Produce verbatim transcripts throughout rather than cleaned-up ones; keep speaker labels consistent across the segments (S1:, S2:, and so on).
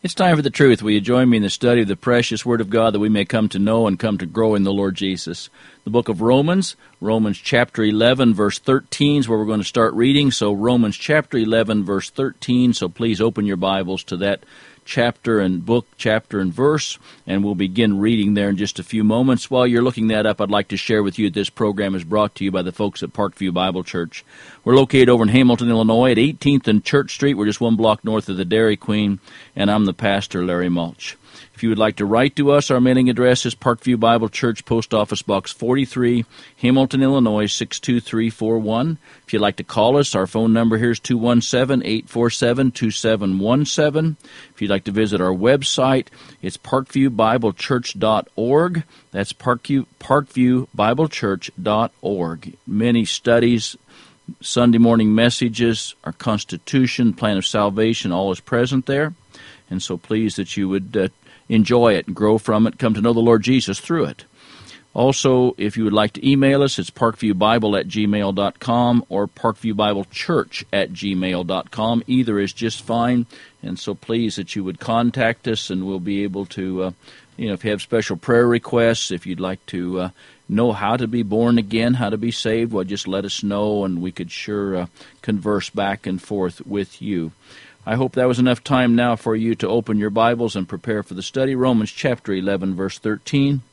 S1: It's time for the truth. Will you join me in the study of the precious Word of God that we may come to know and come to grow in the Lord Jesus? The book of Romans, Romans chapter eleven, verse thirteen is where we're going to start reading. So Romans chapter eleven, verse thirteen. So please open your Bibles to that chapter and book, chapter and verse, and we'll begin reading there in just a few moments. While you're looking that up, I'd like to share with you that this program is brought to you by the folks at Parkview Bible Church. We're located over in Hamilton, Illinois at eighteenth and Church Street. We're just one block north of the Dairy Queen, and I'm the pastor, Larry Mulch. If you would like to write to us, our mailing address is Parkview Bible Church, Post Office Box forty-three, Hamilton, Illinois, six two three four one. If you'd like to call us, our phone number here is two one seven, eight four seven, two seven one seven. If you'd like to visit our website, it's parkview bible church dot org. That's Parkview, parkview bible church dot org. Many studies, Sunday morning messages, our Constitution, plan of salvation, all is present there. And so pleased that you would uh, enjoy it and grow from it, come to know the Lord Jesus through it. Also, if you would like to email us, it's parkviewbible at gmail dot com or parkviewbiblechurch at gmail dot com. Either is just fine, and so pleased that you would contact us, and we'll be able to, uh, you know, if you have special prayer requests, if you'd like to uh, know how to be born again, how to be saved, well, just let us know, and we could sure uh, converse back and forth with you. I hope that was enough time now for you to open your Bibles and prepare for the study. Romans chapter eleven, verse thirteen.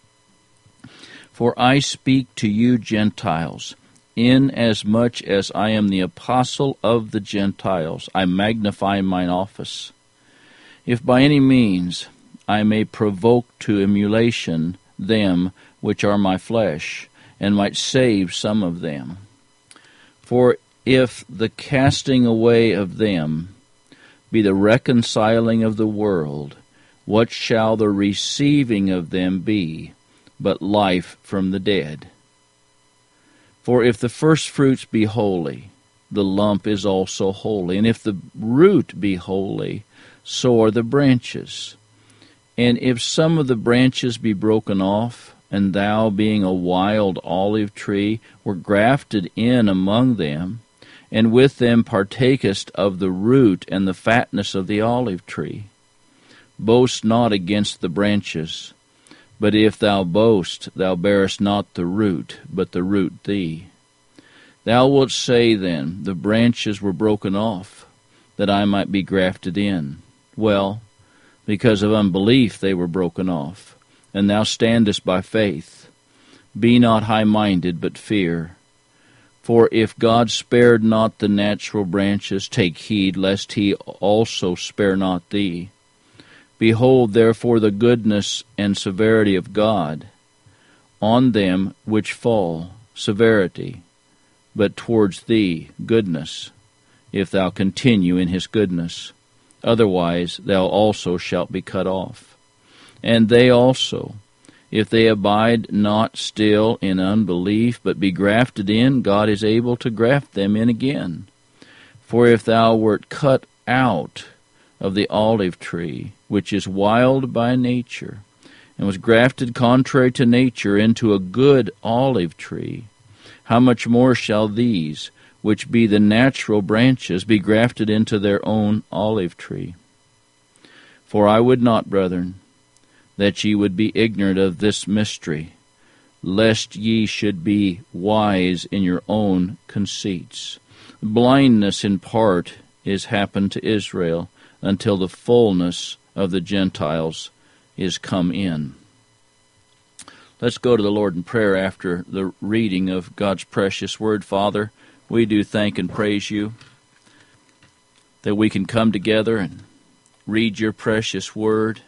S1: For I speak to you Gentiles, inasmuch as I am the apostle of the Gentiles, I magnify mine office. If by any means I may provoke to emulation them which are my flesh, and might save some of them. For if the casting away of them be the reconciling of the world, what shall the receiving of them be but life from the dead? For if the firstfruits be holy, the lump is also holy, and if the root be holy, so are the branches. And if some of the branches be broken off, and thou, being a wild olive tree, were grafted in among them, and with them partakest of the root and the fatness of the olive tree. Boast not against the branches, but if thou boast, thou bearest not the root, but the root thee. Thou wilt say then, the branches were broken off, that I might be grafted in. Well, because of unbelief they were broken off, and thou standest by faith. Be not high-minded, but fear. For if God spared not the natural branches, take heed lest he also spare not thee. Behold, therefore, the goodness and severity of God. On them which fall, severity, but towards thee goodness, if thou continue in his goodness. Otherwise thou also shalt be cut off. And they also, if they abide not still in unbelief, but be grafted in, God is able to graft them in again. For if thou wert cut out of the olive tree, which is wild by nature, and was grafted contrary to nature into a good olive tree, how much more shall these, which be the natural branches, be grafted into their own olive tree? For I would not, brethren, that ye would be ignorant of this mystery, lest ye should be wise in your own conceits. Blindness in part is happened to Israel, until the fullness of the Gentiles is come in. Let's go to the Lord in prayer after the reading of God's precious word. Father, we do thank and praise you that we can come together and read your precious word.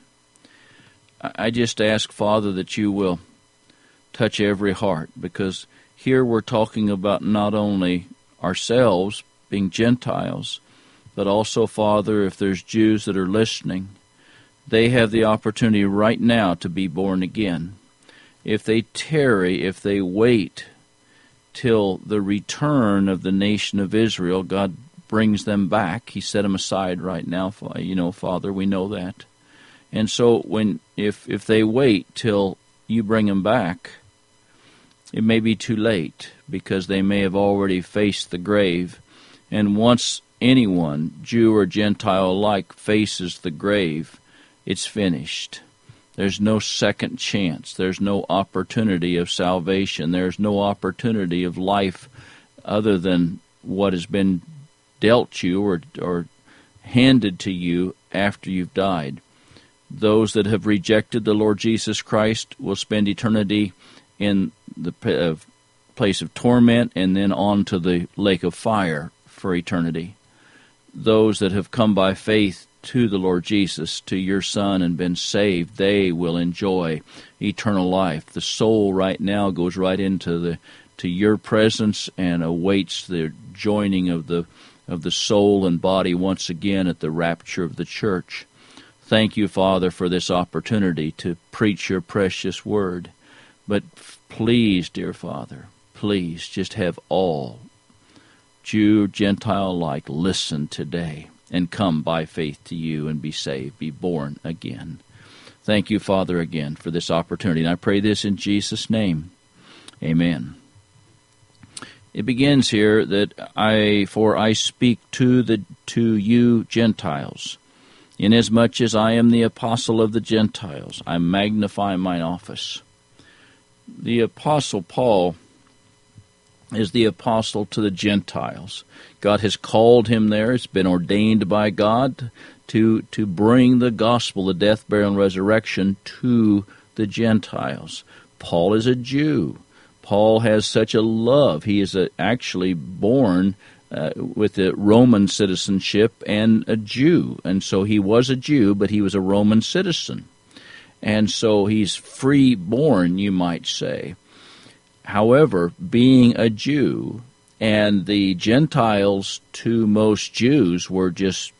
S1: I just ask, Father, that you will touch every heart, because here we're talking about not only ourselves being Gentiles, but also, Father, if there's Jews that are listening, they have the opportunity right now to be born again. If they tarry, if they wait till the return of the nation of Israel, God brings them back. He set them aside right now, you know, Father, we know that. And so when if if they wait till you bring them back, it may be too late, because they may have already faced the grave. And once anyone, Jew or Gentile alike, faces the grave, It's finished. There's no second chance. There's no opportunity of salvation. There's no opportunity of life other than what has been dealt you or, or handed to you after you've died. Those that have rejected the Lord Jesus Christ will spend eternity in the uh, place of torment and then on to the lake of fire for eternity. Those that have come by faith to the Lord Jesus, to your Son, and been saved, they will enjoy eternal life. The soul right now goes right into the to your presence and awaits the joining of the of the soul and body once again at the rapture of the church. Thank you, Father, for this opportunity to preach your precious word. But please, dear Father, please just have all, Jew, Gentile alike, listen today and come by faith to you and be saved, be born again. Thank you, Father, again for this opportunity. And I pray this in Jesus' name. Amen. It begins here that I, for I speak to the to you Gentiles, inasmuch as I am the apostle of the Gentiles, I magnify mine office. The apostle Paul is the apostle to the Gentiles. God has called him there. It's been ordained by God to to bring the gospel, the death, burial, and resurrection to the Gentiles. Paul is a Jew. Paul has such a love. He is a, actually born uh, with a Roman citizenship and a Jew. And so he was a Jew, but he was a Roman citizen. And so he's free-born, you might say. However, being a Jew, and the Gentiles to most Jews were just,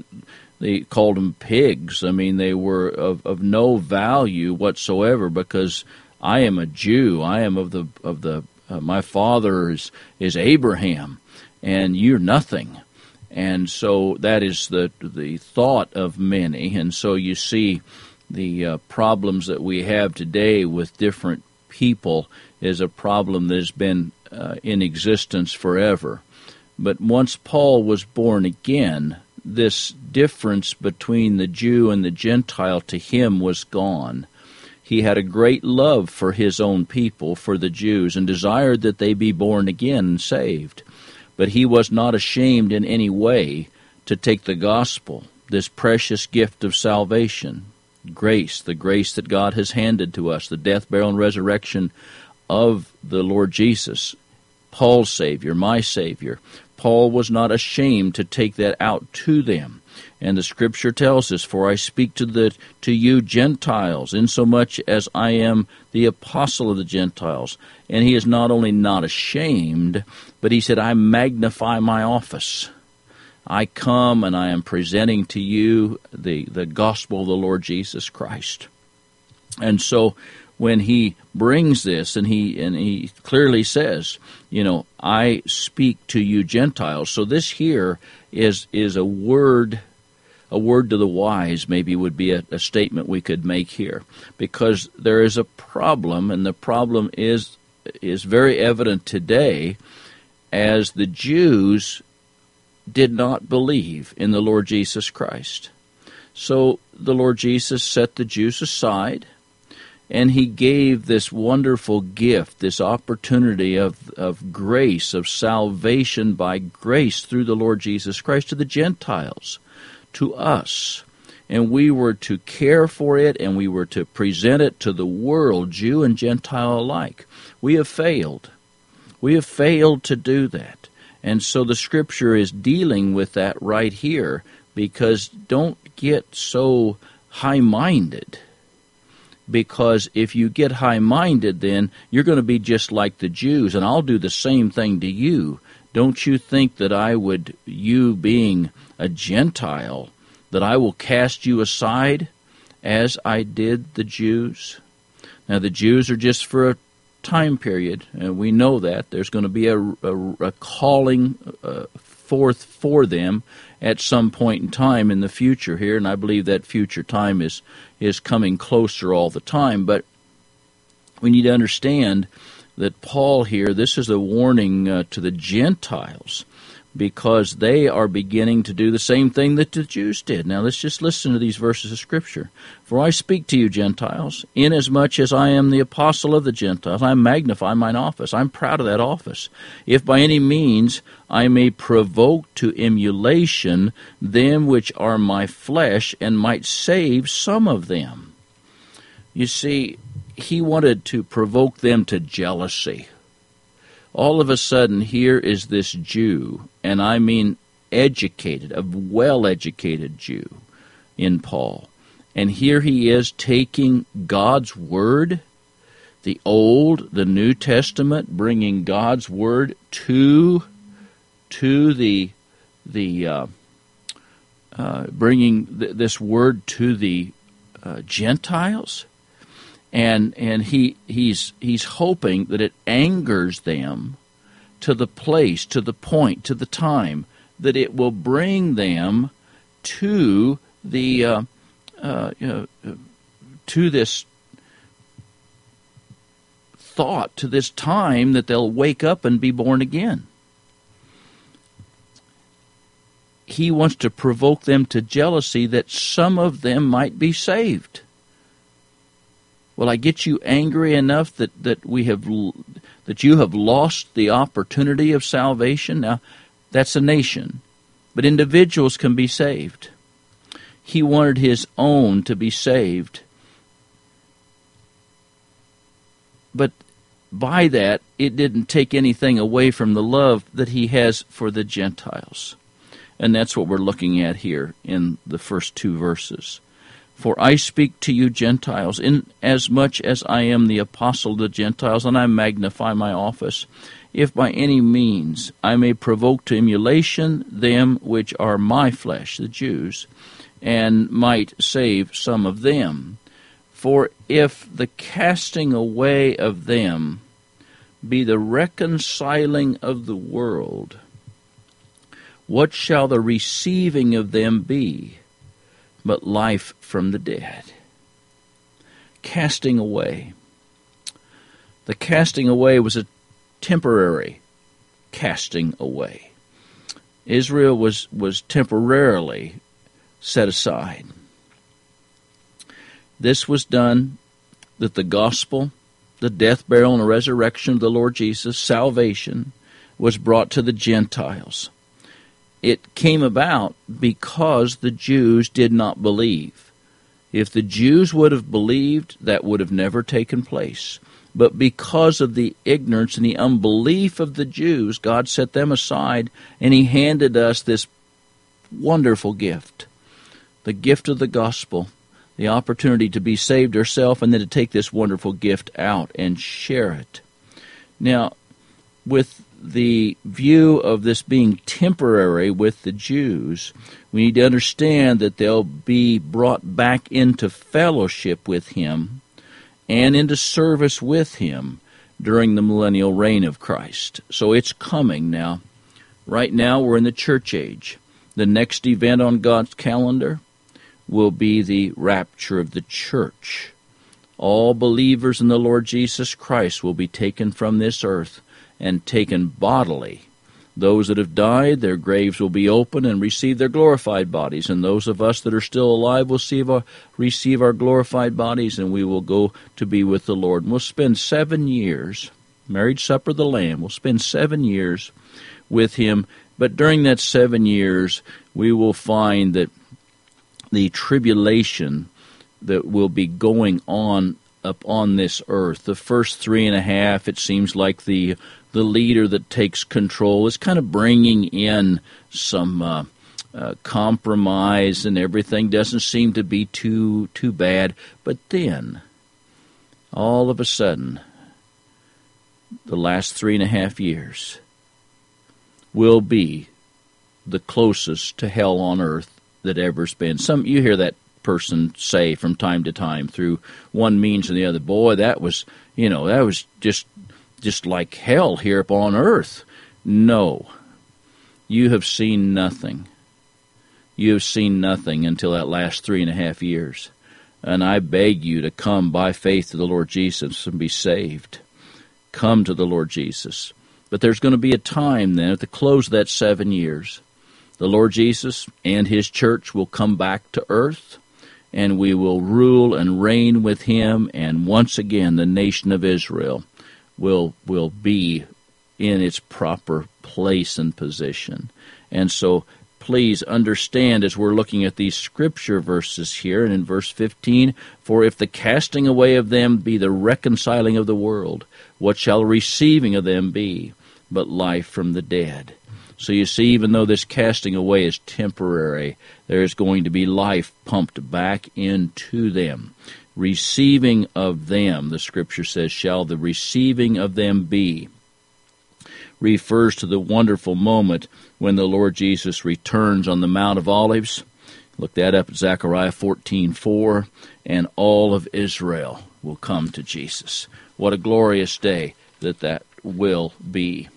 S1: they called them pigs. I mean, they were of, of no value whatsoever, because I am a Jew. I am of the of the uh, my father is is Abraham, and you're nothing. And so that is the the thought of many. And so you see the uh, problems that we have today with different people is a problem that has been uh, in existence forever. But once Paul was born again, this difference between the Jew and the Gentile to him was gone. He had a great love for his own people, for the Jews, and desired that they be born again and saved. But he was not ashamed in any way to take the gospel, this precious gift of salvation, grace, the grace that God has handed to us, the death, burial, and resurrection of the Lord Jesus, Paul's Savior, my Savior. Paul was not ashamed to take that out to them. And the Scripture tells us, for I speak to the to you Gentiles, insomuch as I am the apostle of the Gentiles. And he is not only not ashamed, but he said, I magnify my office. I come and I am presenting to you the, the gospel of the Lord Jesus Christ. And so when he brings this, and he and he clearly says, you know, I speak to you Gentiles. So this here is is a word, a word to the wise, maybe would be a, a statement we could make here, because there is a problem, and the problem is is very evident today, as the Jews did not believe in the Lord Jesus Christ. So the Lord Jesus set the Jews aside, and he gave this wonderful gift, this opportunity of, of grace, of salvation by grace through the Lord Jesus Christ to the Gentiles, to us. And we were to care for it, and we were to present it to the world, Jew and Gentile alike. We have failed. We have failed to do that. And so the Scripture is dealing with that right here, because don't get so high-minded. Because if you get high-minded, then you're going to be just like the Jews, and I'll do the same thing to you. Don't you think that I would, you being a Gentile, that I will cast you aside as I did the Jews? Now, the Jews are just for a time period, and we know that. There's going to be a, a, a calling uh, forth for them at some point in time in the future here, and I believe that future time is is coming closer all the time. But we need to understand that Paul here, this is a warning uh, to the Gentiles. because they are beginning to do the same thing that the Jews did. Now let's just listen to these verses of Scripture. For I speak to you, Gentiles, inasmuch as I am the apostle of the Gentiles, I magnify mine office. I'm proud of that office. If by any means I may provoke to emulation them which are my flesh, and might save some of them. You see, he wanted to provoke them to jealousy. All of a sudden, here is this Jew, and I mean educated, a well-educated Jew in Paul. And here he is taking God's Word, the Old, the New Testament, bringing God's Word to, to the, the uh, uh, bringing th- this Word to the uh, Gentiles. And and he he's he's hoping that it angers them to the place, to the point, to the time that it will bring them to the uh, uh, uh, to this thought, to this time that they'll wake up and be born again. He wants to provoke them to jealousy that some of them might be saved. Will I get you angry enough that, that we have that you have lost the opportunity of salvation? Now, that's a nation, but individuals can be saved. He wanted his own to be saved. But by that, it didn't take anything away from the love that he has for the Gentiles. And that's what we're looking at here in the first two verses. For I speak to you Gentiles, inasmuch as I am the apostle of the Gentiles, and I magnify my office, if by any means I may provoke to emulation them which are my flesh, the Jews, and might save some of them. For if the casting away of them be the reconciling of the world, what shall the receiving of them be but life from the dead? Casting away. The casting away was a temporary casting away. Israel was, was temporarily set aside. This was done that the gospel, the death, burial, and the resurrection of the Lord Jesus, salvation, was brought to the Gentiles. It came about because the Jews did not believe. If the Jews would have believed, that would have never taken place. But because of the ignorance and the unbelief of the Jews, God set them aside, and he handed us this wonderful gift, the gift of the gospel, the opportunity to be saved ourselves, and then to take this wonderful gift out and share it. Now, with the view of this being temporary with the Jews, we need to understand that they'll be brought back into fellowship with him and into service with him during the millennial reign of Christ. So it's coming now. Right now we're in the church age. The next event on God's calendar will be the rapture of the church. All believers in the Lord Jesus Christ will be taken from this earth and taken bodily. Those that have died, their graves will be open and receive their glorified bodies, and those of us that are still alive will receive our, receive our glorified bodies, and we will go to be with the Lord. And we'll spend seven years, marriage supper of the Lamb, we'll spend seven years with him, but during that seven years, we will find that the tribulation that will be going on upon this earth, the first three and a half, it seems like the the leader that takes control is kind of bringing in some uh, uh, compromise, and everything doesn't seem to be too too bad. But then, all of a sudden, the last three and a half years will be the closest to hell on earth that ever's been. Some you hear that person say from time to time through one means or the other, boy, that was, you know, that was just just like hell here upon earth. No, you have seen nothing. You have seen nothing until that last three and a half years. And I beg you to come by faith to the Lord Jesus and be saved. Come to the Lord Jesus. But there's going to be a time then, at the close of that seven years, the Lord Jesus and His church will come back to earth, and we will rule and reign with Him, and once again the nation of Israel will will be in its proper place and position. And so please understand, as we're looking at these scripture verses here, and in verse fifteen, for if the casting away of them be the reconciling of the world, what shall the receiving of them be but life from the dead? So you see, even though this casting away is temporary, there is going to be life pumped back into them. Receiving of them, the scripture says, shall the receiving of them be, refers to the wonderful moment when the Lord Jesus returns on the Mount of Olives. Look that up at Zechariah fourteen four, and all of Israel will come to Jesus. What a glorious day that that will be.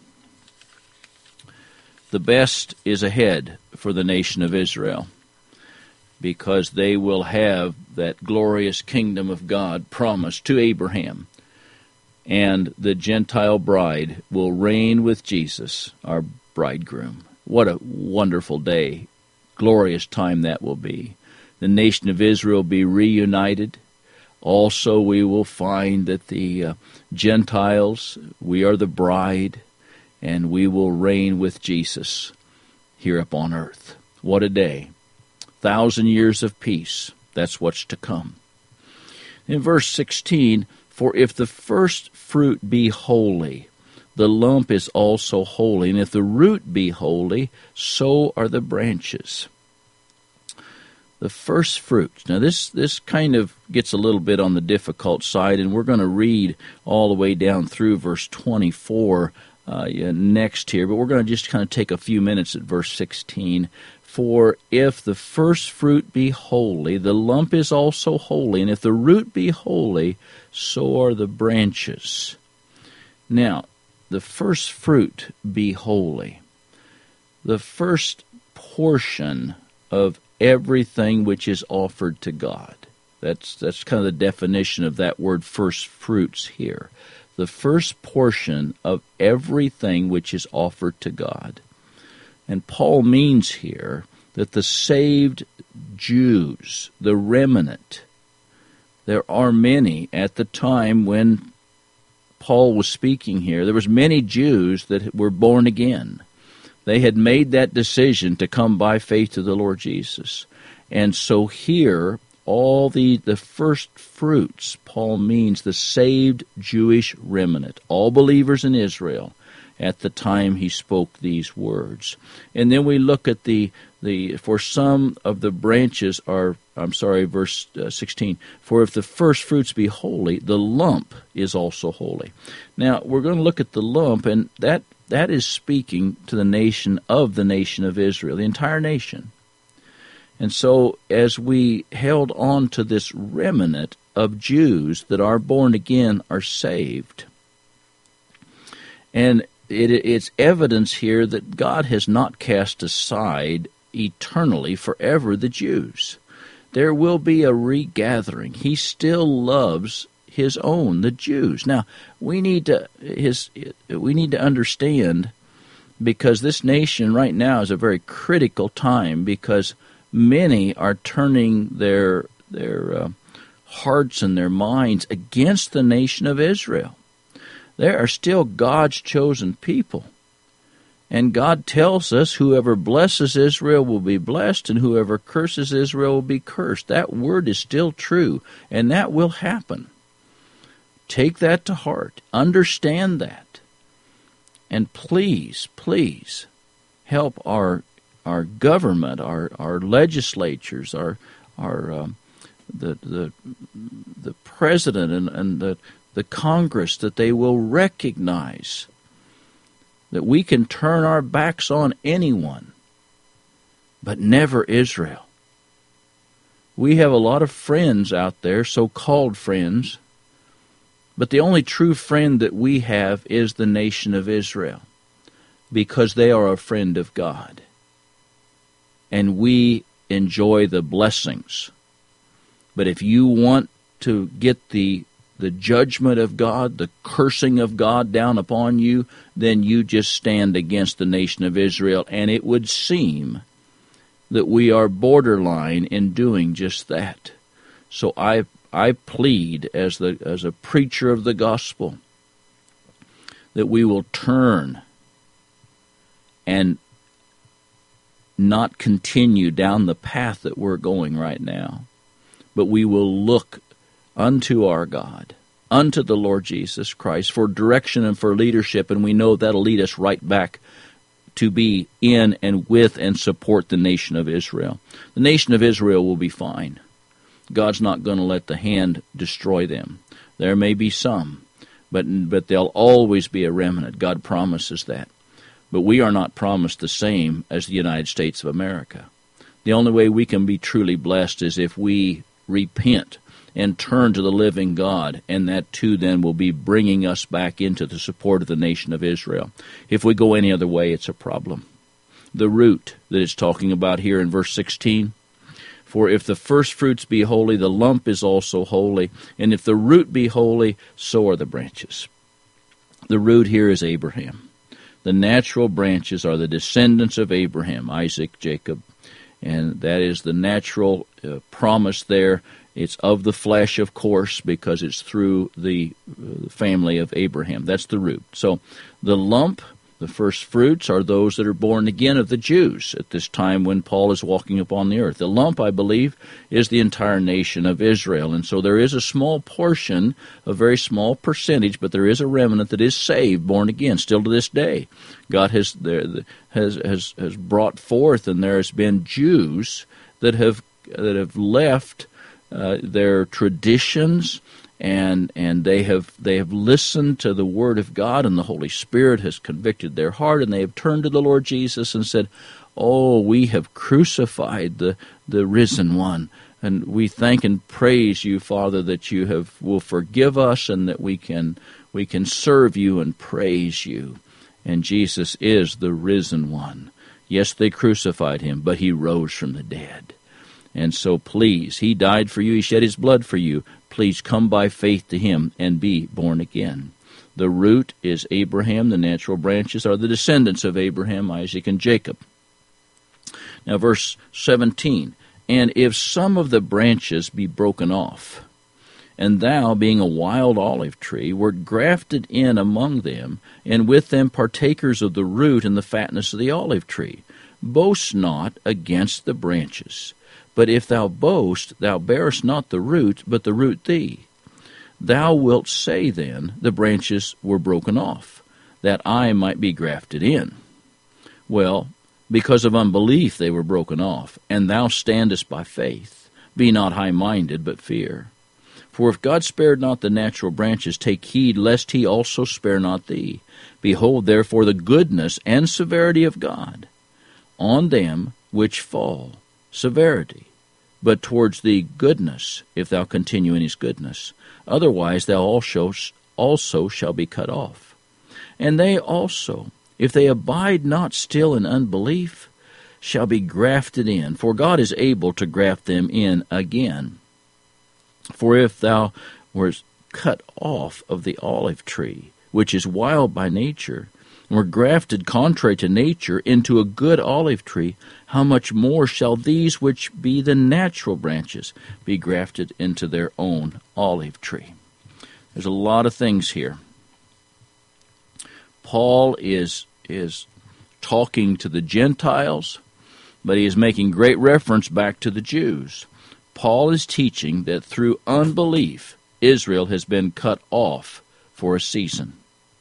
S1: The best is ahead for the nation of Israel, because they will have that glorious kingdom of God promised to Abraham. And the Gentile bride will reign with Jesus, our bridegroom. What a wonderful day, glorious time that will be. The nation of Israel will be reunited. Also, we will find that the uh, Gentiles, we are the bride, and we will reign with Jesus here upon earth. What a day. Thousand years of peace. That's what's to come. In verse sixteen, for if the first fruit be holy, the lump is also holy, and if the root be holy, so are the branches. The first fruits. Now this, this kind of gets a little bit on the difficult side, and we're going to read all the way down through verse twenty-four uh, yeah, next here, but we're going to just kind of take a few minutes at verse sixteen. For if the first fruit be holy, the lump is also holy, and if the root be holy, so are the branches. Now, the first fruit be holy. The first portion of everything which is offered to God. That's that's kind of the definition of that word first fruits here. The first portion of everything which is offered to God. And Paul means here that the saved Jews, the remnant, there are many at the time when Paul was speaking here, there was many Jews that were born again. They had made that decision to come by faith to the Lord Jesus. And so here, all the, the first fruits, Paul means the saved Jewish remnant, all believers in Israel, at the time he spoke these words. And then we look at the, the for some of the branches are, I'm sorry, verse uh, sixteen, for if the first fruits be holy, the lump is also holy. Now, we're going to look at the lump, and that that is speaking to the nation of the nation of Israel, the entire nation. And so, as we held on to this remnant of Jews that are born again, are saved, and it, it's evidence here that God has not cast aside eternally, forever, the Jews. There will be a regathering. He still loves his own, the Jews. Now, we need to his we need to understand, because this nation right now is a very critical time, because many are turning their their uh, hearts and their minds against the nation of Israel. They are still God's chosen people. And God tells us whoever blesses Israel will be blessed, and whoever curses Israel will be cursed. That word is still true, and that will happen. Take that to heart. Understand that. And please, please help our our government, our, our legislatures, our our um, the the the president and, and the the Congress, that they will recognize that we can turn our backs on anyone, but never Israel. We have a lot of friends out there, so-called friends, but the only true friend that we have is the nation of Israel, because they are a friend of God. And we enjoy the blessings. But if you want to get the the judgment of God, the cursing of God down upon you, then you just stand against the nation of Israel. And it would seem that we are borderline in doing just that. So I I plead as the as a preacher of the gospel that we will turn and not continue down the path that we're going right now, but we will look unto our God, unto the Lord Jesus Christ for direction and for leadership, and we know that'll lead us right back to be in and with and support the nation of Israel. The nation of Israel will be fine. God's not going to let the hand destroy them. There may be some, but but there'll always be a remnant. God promises that. But we are not promised the same as the United States of America. The only way we can be truly blessed is if we repent and turn to the living God, and that too then will be bringing us back into the support of the nation of Israel. If we go any other way, it's a problem. The root that it's talking about here in verse sixteen, for if the first fruits be holy, the lump is also holy, and if the root be holy, so are the branches. The root here is Abraham. The natural branches are the descendants of Abraham, Isaac, Jacob, and that is the natural uh, promise there. It's of the flesh, of course, because it's through the uh, family of Abraham. That's the root. So the lump, the first fruits, are those that are born again of the Jews at this time when Paul is walking upon the earth. The lump, I believe, is the entire nation of Israel. And so there is a small portion, a very small percentage, but there is a remnant that is saved, born again, still to this day. God has there, has has has brought forth, and there has been Jews that have that have left uh, their traditions, and and they have they have listened to the Word of God, and the Holy Spirit has convicted their heart, and they have turned to the Lord Jesus and said, "Oh, we have crucified the the risen one, and we thank and praise you, Father, that you have will forgive us, and that we can we can serve you and praise you." And Jesus is the risen one. Yes, they crucified him, but he rose from the dead. And so please, he died for you, he shed his blood for you. Please come by faith to him and be born again. The root is Abraham. The natural branches are the descendants of Abraham, Isaac, and Jacob. Now verse seventeen, and if some of the branches be broken off, and thou, being a wild olive tree, wert grafted in among them, and with them partakers of the root and the fatness of the olive tree, boast not against the branches. But if thou boast, thou bearest not the root, but the root thee. Thou wilt say then, the branches were broken off, that I might be grafted in. Well, because of unbelief they were broken off, and thou standest by faith. Be not high-minded, but fear. For if God spared not the natural branches, take heed lest he also spare not thee. Behold, therefore, the goodness and severity of God on them which fall, severity, but towards thee goodness, if thou continue in his goodness. Otherwise thou also, also shall be cut off. And they also, if they abide not still in unbelief, shall be grafted in, for God is able to graft them in again. For if thou wert cut off of the olive tree, which is wild by nature, and were grafted contrary to nature into a good olive tree, how much more shall these which be the natural branches be grafted into their own olive tree? There's a lot of things here. Paul is is talking to the Gentiles, but he is making great reference back to the Jews. Paul is teaching that through unbelief, Israel has been cut off for a season.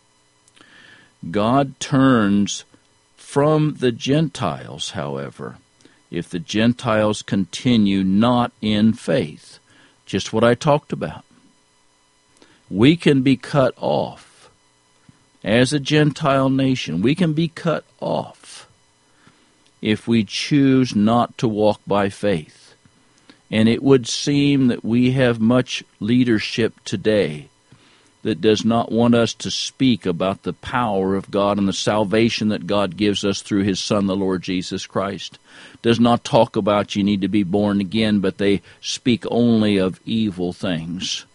S1: God turns from the Gentiles, however, if the Gentiles continue not in faith. Just what I talked about. We can be cut off as a Gentile nation. We can be cut off if we choose not to walk by faith. And it would seem that we have much leadership today that does not want us to speak about the power of God and the salvation that God gives us through his Son, the Lord Jesus Christ. Does not talk about you need to be born again, but they speak only of evil things.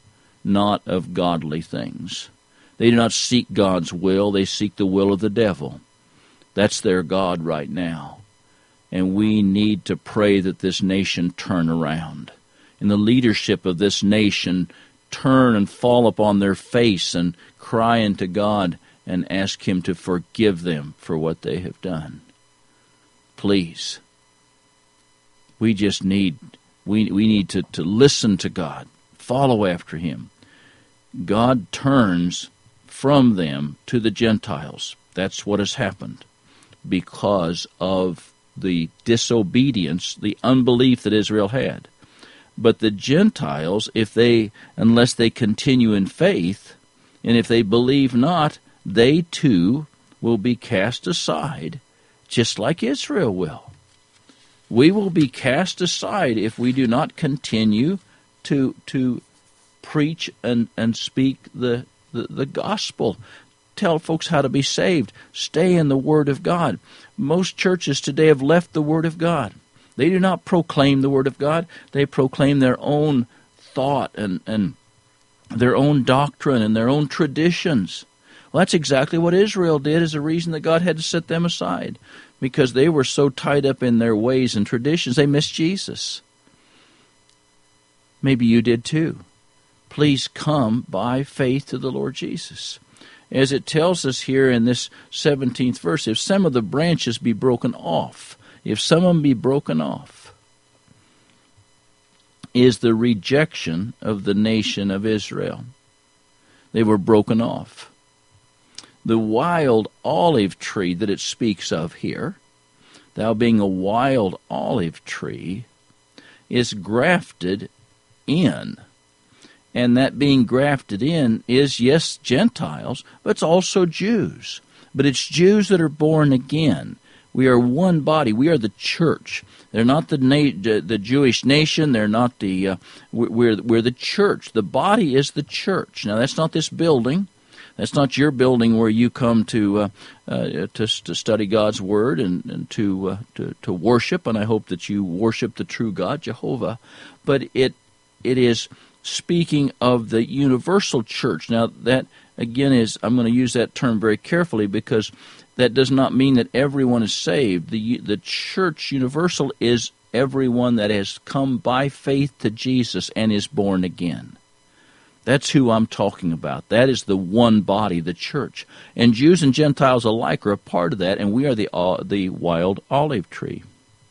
S1: not of godly things. They do not seek God's will. They seek the will of the devil. That's their God right now. And we need to pray that this nation turn around. And the leadership of this nation turn and fall upon their face and cry unto God and ask Him to forgive them for what they have done. Please. We just need, we, we need to, to listen to God, follow after Him. God turns from them to the Gentiles. That's what has happened because of the disobedience, the unbelief that Israel had. But the Gentiles, if they, unless they continue in faith, and if they believe not, they too will be cast aside, just like Israel will. We will be cast aside if we do not continue to to preach and, and speak the, the, the gospel. Tell folks how to be saved. Stay in the Word of God. Most churches today have left the Word of God. They do not proclaim the Word of God. They proclaim their own thought and, and their own doctrine and their own traditions. Well, that's exactly what Israel did as a reason that God had to set them aside, because they were so tied up in their ways and traditions, they missed Jesus. Maybe you did too. Please come by faith to the Lord Jesus. As it tells us here in this seventeenth verse, if some of the branches be broken off, if some of them be broken off, is the rejection of the nation of Israel. They were broken off. The wild olive tree that it speaks of here, thou being a wild olive tree, is grafted in. And that being grafted in is, yes, Gentiles, but it's also Jews. But it's Jews that are born again. We are one body. We are the church. They're not the na- the Jewish nation. They're not the. Uh, we're we're the church. The body is the church. Now that's not this building. That's not your building where you come to uh, uh, to, to study God's word and, and to, uh, to to worship. And I hope that you worship the true God, Jehovah. But it it is speaking of the universal church. Now that again is, I'm going to use that term very carefully, because that does not mean that everyone is saved. The the church universal is everyone that has come by faith to Jesus and is born again. That's who I'm talking about. That is the one body, the church. And Jews and Gentiles alike are a part of that, and we are the uh, the wild olive tree.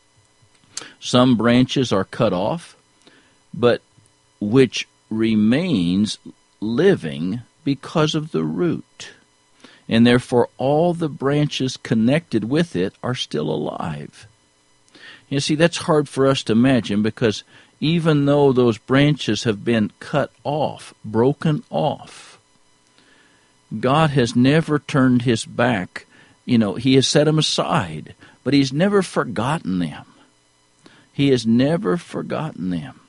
S1: Some branches are cut off, but which remains living because of the root. And therefore all the branches connected with it are still alive. You see, that's hard for us to imagine, because even though those branches have been cut off, broken off, God has never turned His back. You know, He has set them aside, but He's never forgotten them. He has never forgotten them.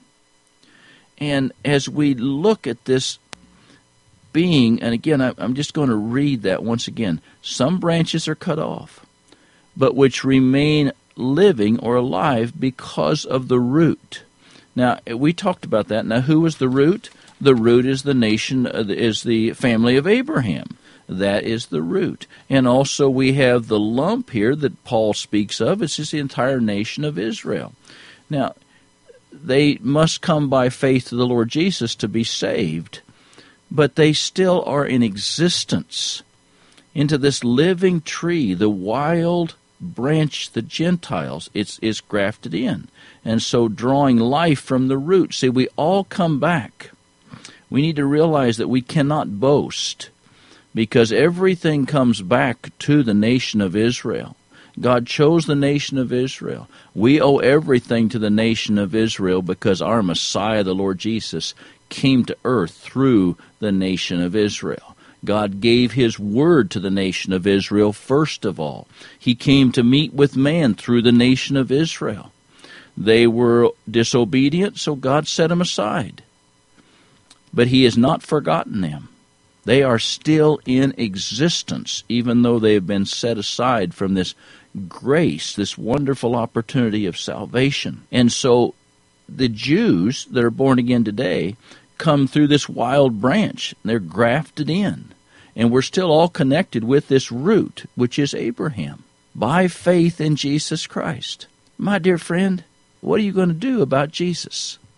S1: And as we look at this being, and again, I'm just going to read that once again. Some branches are cut off, but which remain living or alive because of the root. Now, we talked about that. Now, who is the root? The root is the nation, is the family of Abraham. That is the root. And also we have the lump here that Paul speaks of. It's just the entire nation of Israel. Now, they must come by faith to the Lord Jesus to be saved, but they still are in existence. Into this living tree, the wild branch, the Gentiles, it's, it's grafted in. And so drawing life from the root. See, we all come back. We need to realize that we cannot boast, because everything comes back to the nation of Israel. God chose the nation of Israel. We owe everything to the nation of Israel because our Messiah, the Lord Jesus, came to earth through the nation of Israel. God gave His word to the nation of Israel first of all. He came to meet with man through the nation of Israel. They were disobedient, so God set them aside. But He has not forgotten them. They are still in existence, even though they have been set aside from this grace, this wonderful opportunity of salvation. And so the Jews that are born again today come through this wild branch. They're grafted in. And we're still all connected with this root, which is Abraham, by faith in Jesus Christ. My dear friend, what are you going to do about Jesus?